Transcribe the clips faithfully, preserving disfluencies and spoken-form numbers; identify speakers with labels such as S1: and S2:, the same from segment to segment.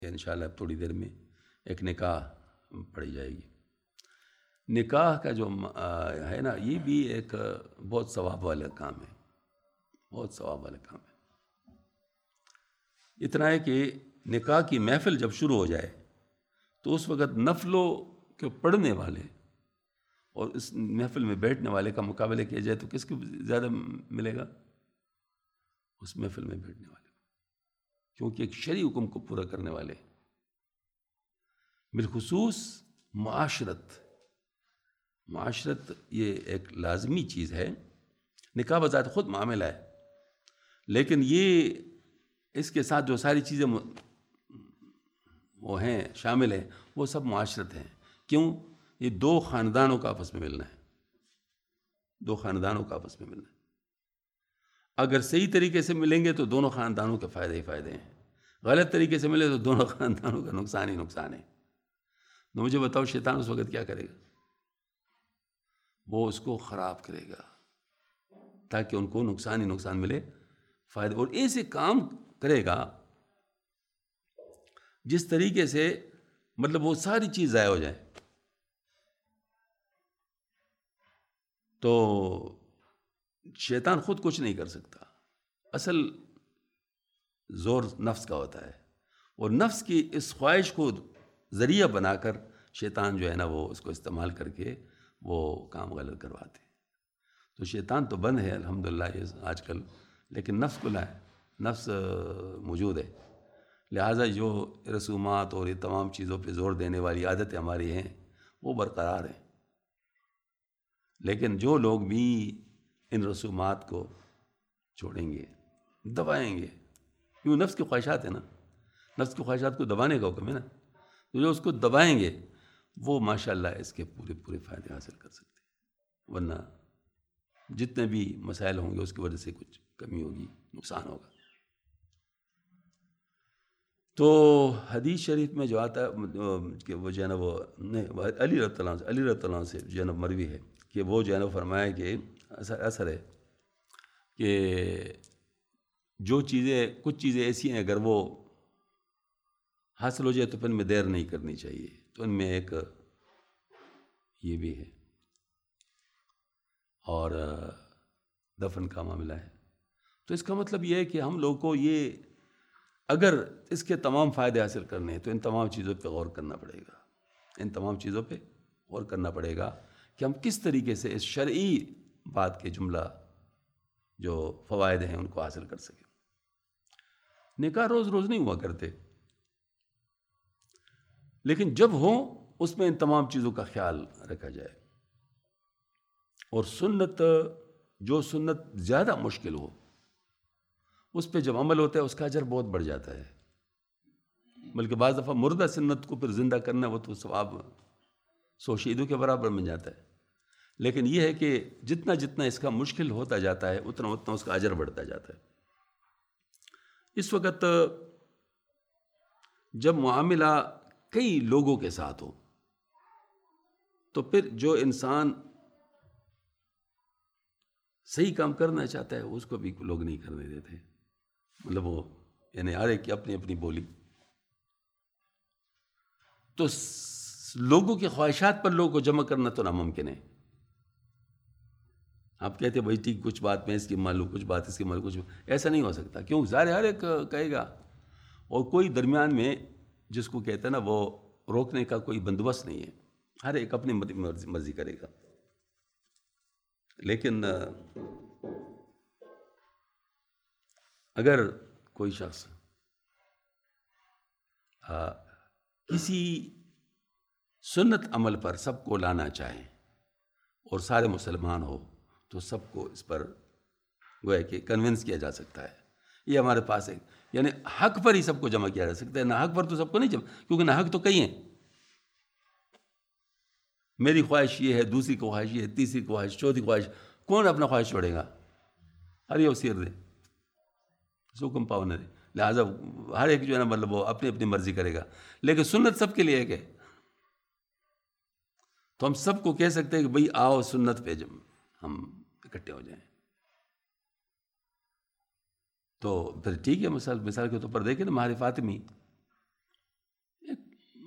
S1: انشاءاللہ تھوڑی دیر میں ایک نکاح پڑھی جائے گی۔ نکاح کا جو ہے نا، یہ بھی ایک بہت ثواب والا کام ہے، بہت ثواب والا کام ہے۔ اتنا ہے کہ نکاح کی محفل جب شروع ہو جائے تو اس وقت نفلوں کے پڑھنے والے اور اس محفل میں بیٹھنے والے کا مقابلہ کیا جائے تو کس کو زیادہ ملے گا؟ اس محفل میں بیٹھنے والے، کیونکہ ایک شرعی حکم کو پورا کرنے والے، بالخصوص معاشرت معاشرت یہ ایک لازمی چیز ہے۔ نکاح بذات خود معاملہ ہے، لیکن یہ اس کے ساتھ جو ساری چیزیں وہ ہیں شامل ہیں وہ سب معاشرت ہیں۔ کیوں؟ یہ دو خاندانوں کا آپس میں ملنا ہے، دو خاندانوں کا آپس میں ملنا ہے۔ اگر صحیح طریقے سے ملیں گے تو دونوں خاندانوں کے فائدے ہی فائدے ہیں، غلط طریقے سے ملے تو دونوں خاندانوں کا نقصان ہی نقصان ہے۔ تو مجھے بتاؤ شیطان اس وقت کیا کرے گا؟ وہ اس کو خراب کرے گا تاکہ ان کو نقصان ہی نقصان ملے، فائدے، اور ایسے کام کرے گا جس طریقے سے مطلب وہ ساری چیز ضائع ہو جائے۔ تو شیطان خود کچھ نہیں کر سکتا، اصل زور نفس کا ہوتا ہے، اور نفس کی اس خواہش کو ذریعہ بنا کر شیطان جو ہے نا وہ اس کو استعمال کر کے وہ کام غلط کرواتے ہیں۔ تو شیطان تو بند ہے الحمدللہ یہ آج کل، لیکن نفس کھلا ہے، نفس موجود ہے، لہٰذا جو رسومات اور یہ تمام چیزوں پہ زور دینے والی عادتیں ہماری ہیں وہ برقرار ہیں۔ لیکن جو لوگ بھی ان رسومات کو چھوڑیں گے، دبائیں گے، کیوں نفس کی خواہشات ہیں نا، نفس کی خواہشات کو دبانے کا حکم ہے نا، تو جو اس کو دبائیں گے وہ ماشاءاللہ اس کے پورے پورے فائدے حاصل کر سکتے ہیں، ورنہ جتنے بھی مسائل ہوں گے اس کی وجہ سے کچھ کمی ہوگی، نقصان ہوگا۔ تو حدیث شریف میں جو آتا ہے کہ وہ جو ہے نا وہ علی رضی اللہ عنہ سے علی رضی اللہ عنہ سے جو ہے نا مروی ہے کہ وہ جو ہے نا فرمایا کہ اثر ہے کہ جو چیزیں کچھ چیزیں ایسی ہیں اگر وہ حاصل ہو جائے تو پھر ان میں دیر نہیں کرنی چاہیے، تو ان میں ایک یہ بھی ہے، اور دفن کا معاملہ ہے۔ تو اس کا مطلب یہ ہے کہ ہم لوگوں کو یہ اگر اس کے تمام فائدے حاصل کرنے ہیں تو ان تمام چیزوں پہ غور کرنا پڑے گا، ان تمام چیزوں پہ غور کرنا پڑے گا کہ ہم کس طریقے سے اس شرعی بات کے جملہ جو فوائد ہیں ان کو حاصل کر سکیں۔ نکاح روز روز نہیں ہوا کرتے، لیکن جب ہوں اس میں ان تمام چیزوں کا خیال رکھا جائے، اور سنت جو سنت زیادہ مشکل ہو اس پہ جب عمل ہوتا ہے اس کا اجر بہت بڑھ جاتا ہے، بلکہ بعض دفعہ مردہ سنت کو پھر زندہ کرنا وہ تو ثواب سو شہیدوں کے برابر بن جاتا ہے۔ لیکن یہ ہے کہ جتنا جتنا اس کا مشکل ہوتا جاتا ہے اتنا اتنا اس کا اجر بڑھتا جاتا ہے۔ اس وقت جب معاملہ کئی لوگوں کے ساتھ ہو تو پھر جو انسان صحیح کام کرنا چاہتا ہے اس کو بھی لوگ نہیں کرنے دیتے، مطلب وہ یعنی ہر ایک کی اپنی اپنی بولی، تو لوگوں کی خواہشات پر لوگوں کو جمع کرنا تو ناممکن ہے۔ آپ کہتے ہیں بھائی ٹھیک کچھ بات میں اس کی مان لوں، کچھ بات اس کی مان لوں، کچھ ایسا نہیں ہو سکتا، کیوں؟ ظاہر ہر ایک کہے گا، اور کوئی درمیان میں جس کو کہتے ہیں نا وہ روکنے کا کوئی بندوبست نہیں ہے، ہر ایک اپنی مرضی کرے گا۔ لیکن اگر کوئی شخص کسی سنت عمل پر سب کو لانا چاہے اور سارے مسلمان ہو تو سب کو اس پر گویا کہ کنونس کیا جا سکتا ہے۔ یہ ہمارے پاس ہے، یعنی حق پر ہی سب کو جمع کیا جا سکتا ہے، نہ حق پر تو سب کو نہیں جمع، کیونکہ نہ حق تو کئی ہیں، میری خواہش یہ ہے، دوسری خواہش یہ ہے، تیسری خواہش، چوتھی خواہش، کون اپنا خواہش چھوڑے گا؟ ہر یہ اسیر دے حکم پاؤں ہے، لہٰذا ہر ایک جو ہے نا مطلب وہ اپنی اپنی مرضی کرے گا، لیکن سنت سب کے لیے ہے کہ تو ہم سب کو کہہ سکتے ہیں کہ بھئی آؤ سنت پہ جب ہم اکٹھے ہو جائیں، تو پھر ٹھیک ہے۔ مثال مثال کے طور پر دیکھیں نا مہر فاطمی،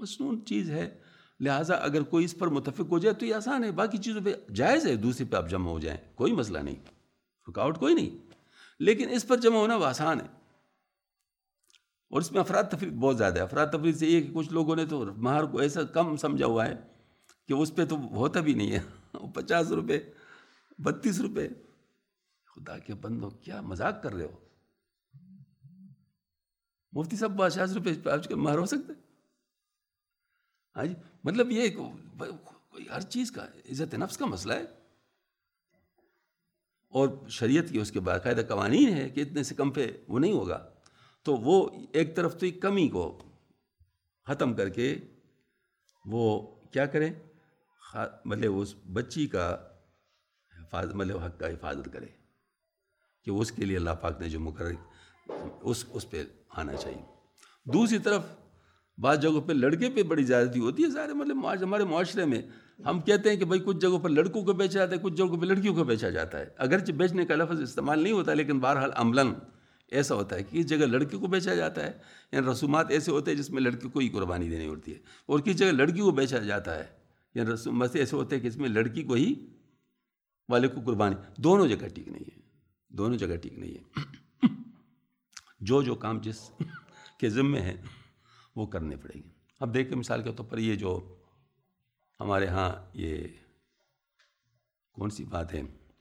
S1: مصنون چیز ہے، لہٰذا اگر کوئی اس پر متفق ہو جائے تو یہ آسان ہے، باقی چیزوں پہ جائز ہے دوسری پہ آپ جمع ہو جائیں، کوئی مسئلہ نہیں، رکاوٹ کوئی نہیں، لیکن اس پر جمع ہونا وہ آسان ہے۔ اور اس میں افراد تفریق بہت زیادہ ہے۔ افراد تفریق سے یہ کہ کچھ لوگوں نے تو مہر کو ایسا کم سمجھا ہوا ہے کہ اس پہ تو ہوتا بھی نہیں ہے، پچاس روپے بتیس روپے، خدا کے بندو کیا مذاق کر رہے ہو؟ مفتی صاحب پچاس روپے آج کل مہر ہو سکتے؟ ہاں جی، مطلب یہ ہر چیز کا عزت نفس کا مسئلہ ہے، اور شریعت کی اس کے باقاعدہ قوانین ہے کہ اتنے سے کم پہ وہ نہیں ہوگا۔ تو وہ ایک طرف تو کمی کو ختم کر کے وہ کیا کریں، مطلب اس بچی کا حفاظت، مطلب حق کا حفاظت کرے کہ اس کے لیے اللہ پاک نے جو مقرر اس اس پہ آنا چاہیے۔ دوسری طرف بعض جگہوں پہ لڑکے پہ بڑی زیادتی ہوتی ہے، ظاہر مطلب ہمارے معاشرے میں ہم کہتے ہیں کہ بھائی کچھ جگہوں پر لڑکوں کو بیچا جاتا ہے، کچھ جگہوں پہ لڑکیوں کو بیچا جاتا ہے، اگرچہ بیچنے کا لفظ استعمال نہیں ہوتا، لیکن بہرحال عملاً ایسا ہوتا ہے کہ کس جگہ لڑکی کو بیچا جاتا ہے، یعنی رسومات ایسے ہوتے ہیں جس میں لڑکی کو ہی قربانی دینی ہوتی ہے، اور کس جگہ لڑکی کو بیچا جاتا ہے، یعنی رسومات ایسے ہوتے ہیں کہ اس میں لڑکی کو ہی والے کو قربانی، دونوں جگہ ٹھیک نہیں ہے، دونوں جگہ ٹھیک نہیں ہے۔ جو جو کام جس کے ذمے ہیں وہ کرنے پڑیں گے۔ اب دیکھیں مثال کے طور پر یہ جو ہمارے ہاں یہ کون سی بات ہے،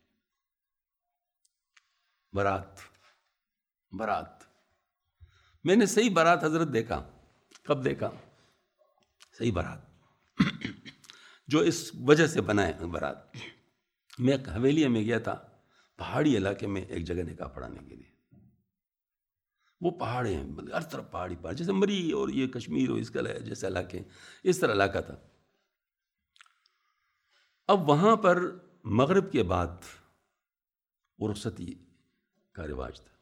S1: بارات، بارات میں نے صحیح بارات حضرت دیکھا، کب دیکھا؟ صحیح بارات جو اس وجہ سے بنا ہے بارات۔ میں ایک حویلی میں گیا تھا، پہاڑی علاقے میں ایک جگہ نکاح پڑھانے کے لیے، وہ پہاڑے ہیں ہر طرف پہاڑی پہاڑ، جیسے مری اور یہ کشمیر اور اس کا جیسے علاقے، اس طرح علاقہ تھا۔ اب وہاں پر مغرب کے بعد رخصتی کا رواج تھا۔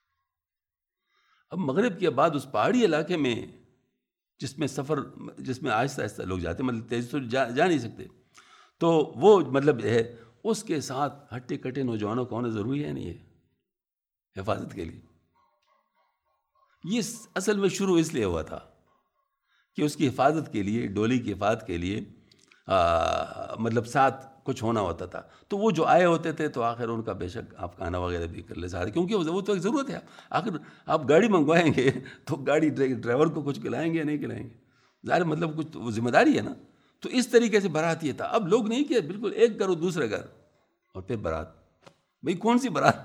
S1: اب مغرب کے بعد اس پہاڑی علاقے میں جس میں سفر، جس میں آہستہ آہستہ لوگ جاتے، مطلب تیز تو جا, جا نہیں سکتے، تو وہ مطلب ہے اس کے ساتھ ہٹے کٹے نوجوانوں کا ہونا ضروری ہے نہیں ہے حفاظت کے لیے۔ یہ اصل میں شروع اس لیے ہوا تھا کہ اس کی حفاظت کے لیے، ڈولی کی حفاظت کے لیے آ, مطلب ساتھ کچھ ہونا ہوتا تھا، تو وہ جو آئے ہوتے تھے تو آخر ان کا بے شک آپ کھانا وغیرہ بھی کر لے سارے، کیونکہ وہ تو ایک ضرورت ہے، آخر آپ گاڑی منگوائیں گے تو گاڑی ڈرائیور کو کچھ کھلائیں گے یا نہیں کھلائیں گے، ظاہر مطلب کچھ وہ ذمہ داری ہے نا۔ تو اس طریقے سے بارات یہ تھا۔ اب لوگ نہیں کہ بالکل ایک گھر اور دوسرے گھر اور پھر بارات، بھئی کون سی بارات؟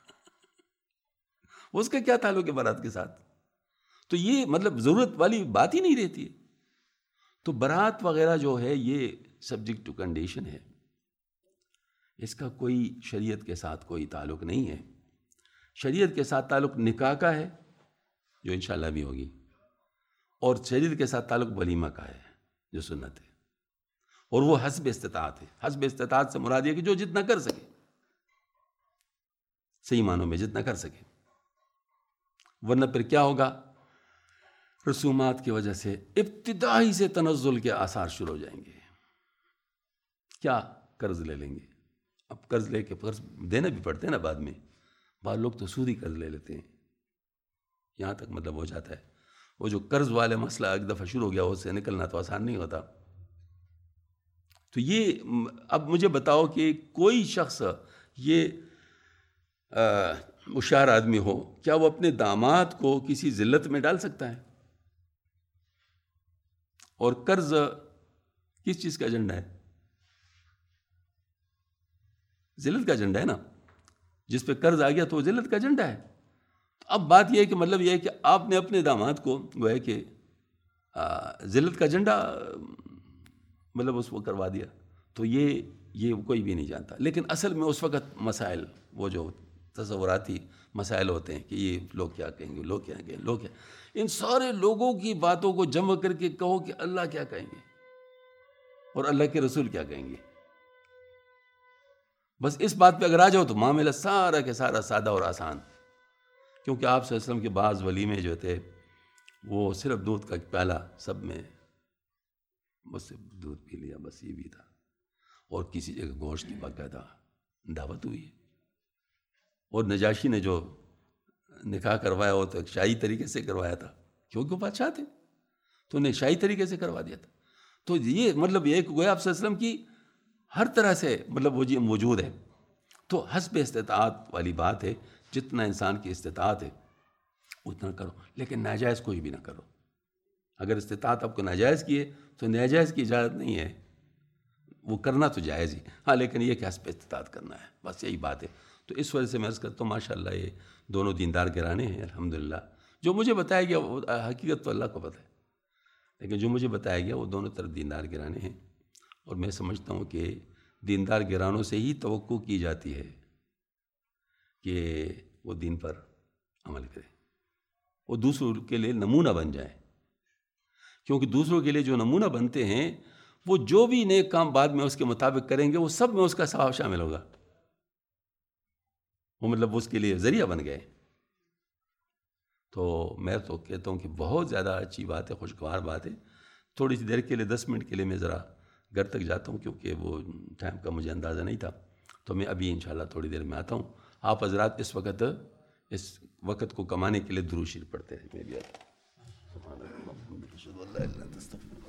S1: اس کا کیا تعلق ہے بارات کے ساتھ؟ تو یہ مطلب ضرورت والی بات ہی نہیں رہتی ہے۔ تو بارات وغیرہ جو ہے یہ سبجیکٹ ٹو کنڈیشن ہے، اس کا کوئی شریعت کے ساتھ کوئی تعلق نہیں ہے۔ شریعت کے ساتھ تعلق نکاح کا ہے جو انشاءاللہ بھی ہوگی، اور شریعت کے ساتھ تعلق ولیمہ کا ہے جو سنت ہے، اور وہ حسب استطاعت ہے۔ حسب استطاعت سے مراد یہ کہ جو جتنا کر سکے، صحیح معنوں میں جتنا کر سکے، ورنہ پھر کیا ہوگا؟ رسومات کی وجہ سے ابتدائی سے تنزل کے آثار شروع ہو جائیں گے۔ کیا؟ قرض لے لیں گے۔ اب قرض لے کے قرض دینا بھی پڑتے ہیں نا بعد میں، بعض لوگ تو سودی قرض لے لیتے ہیں، یہاں تک مطلب ہو جاتا ہے وہ جو قرض والے مسئلہ ایک دفعہ شروع ہو گیا اس سے نکلنا تو آسان نہیں ہوتا۔ تو یہ اب مجھے بتاؤ کہ کوئی شخص یہ ہوشیار آدمی ہو، کیا وہ اپنے داماد کو کسی ذلت میں ڈال سکتا ہے؟ اور قرض کس چیز کا ایجنڈا ہے؟ ذلت کا ایجنڈا ہے نا، جس پہ قرض آ گیا تو وہ ذلت کا ایجنڈا ہے۔ اب بات یہ ہے کہ مطلب یہ ہے کہ آپ نے اپنے داماد کو وہ ہے کہ ذلت کا ایجنڈا مطلب اس کو کروا دیا، تو یہ یہ کوئی بھی نہیں جانتا۔ لیکن اصل میں اس وقت مسائل، وہ جو تصوراتی مسائل ہوتے ہیں کہ یہ لوگ کیا کہیں گے، لوگ کیا کہیں گے، لوگ کیا، ان سارے لوگوں کی باتوں کو جمع کر کے کہو کہ اللہ کیا کہیں گے اور اللہ کے رسول کیا کہیں گے، بس اس بات پہ اگر آ جاؤ تو معاملہ سارا کے سارا سادہ اور آسان۔ کیونکہ آپ صلی اللہ علیہ وسلم کے بعض ولیمے جو تھے وہ صرف دودھ کا پیالہ، سب میں بس دودھ پی لیا، بس یہ بھی تھا، اور کسی جگہ گوشت کی باقاعدہ دعوت ہوئی ہے۔ اور نجاشی نے جو نکاح کروایا وہ تو ایک شاہی طریقے سے کروایا تھا، کیونکہ وہ بادشاہ تھے، تو انہیں شاہی طریقے سے کروا دیا تھا. تو یہ مطلب یہ کہ گویا آپ صلی اللہ علیہ وسلم کی ہر طرح سے مطلب وہ جی موجود ہے. تو حسب استطاعت والی بات ہے، جتنا انسان کی استطاعت ہے اتنا کرو، لیکن ناجائز کوئی بھی نہ کرو. اگر استطاعت آپ کو ناجائز کی ہے تو ناجائز کی اجازت نہیں ہے، وہ کرنا تو جائز ہی، ہاں لیکن یہ کہ حسب استطاعت کرنا ہے، بس یہی بات ہے. تو اس وجہ سے میں عرض کرتا ہوں ماشاء اللہ یہ دونوں دیندار گرانے ہیں الحمدللہ. جو مجھے بتایا گیا وہ حقیقت تو اللہ کو پتہ ہے، لیکن جو مجھے بتایا گیا وہ دونوں طرف دیندار گرانے ہیں. اور میں سمجھتا ہوں کہ دیندار گرانوں سے ہی توقع کی جاتی ہے کہ وہ دین پر عمل کرے، وہ دوسروں کے لیے نمونہ بن جائے. کیونکہ دوسروں کے لیے جو نمونہ بنتے ہیں وہ جو بھی نیک کام بعد میں اس کے مطابق کریں گے وہ سب میں اس کا ثواب شامل ہوگا. وہ مطلب اس کے لیے ذریعہ بن گئے. تو میں تو کہتا ہوں کہ بہت زیادہ اچھی بات ہے، خوشگوار بات ہے. تھوڑی سی دیر کے لیے دس منٹ کے لیے میں ذرا گھر تک جاتا ہوں کیونکہ وہ ٹائم کا مجھے اندازہ نہیں تھا. تو میں ابھی انشاءاللہ تھوڑی دیر میں آتا ہوں. آپ حضرات اس وقت اس وقت کو کمانے کے لیے درود شریف پڑھتے ہیں. میں بھی آتا ہوں.